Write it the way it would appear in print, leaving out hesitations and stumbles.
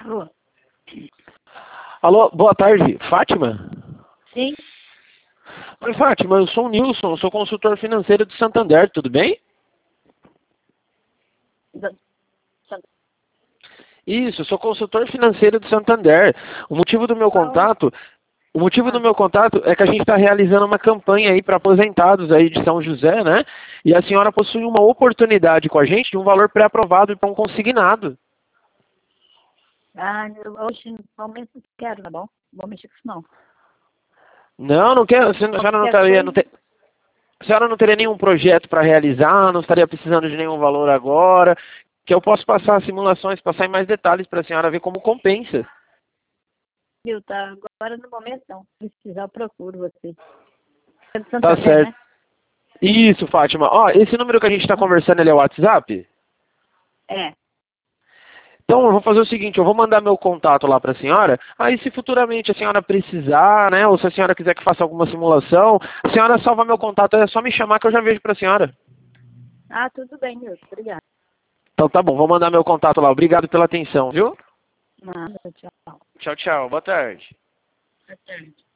Alô? Alô, boa tarde. Fátima? Sim? Oi, Fátima, eu sou o Nilson, sou consultor financeiro do Santander, tudo bem? Da- Isso, sou consultor financeiro do Santander. O motivo do meu Qual? contato, o motivo do Ah, meu contato é que a gente está realizando uma campanha aí para aposentados aí de São José, né? E a senhora possui uma oportunidade com a gente de um valor pré-aprovado e para um consignado. eu hoje, no momento, não quero, tá bom? Não vou mexer com isso, não. Não, não quero, a senhora não Qualquer estaria, coisa, a senhora não teria nenhum projeto para realizar, não estaria precisando de nenhum valor agora, que eu posso passar simulações, passar em mais detalhes para a senhora ver como compensa. viu? Tá, agora, no momento, não. Se precisar, eu procuro você. É do Tá Santander, certo. né? Isso, Fátima. Ó, esse número que a gente está conversando, ele é o WhatsApp? É. Então, eu vou fazer o seguinte, eu vou mandar meu contato lá para a senhora, aí se futuramente a senhora precisar, né, ou se a senhora quiser que faça alguma simulação, a senhora salva meu contato, é só me chamar que eu já vejo para a senhora. Ah, tudo bem, Nilson. Obrigada. Então tá bom, vou mandar meu contato lá. Obrigado pela atenção, viu? Nada, tchau. Tchau, tchau. Boa tarde. Boa tarde.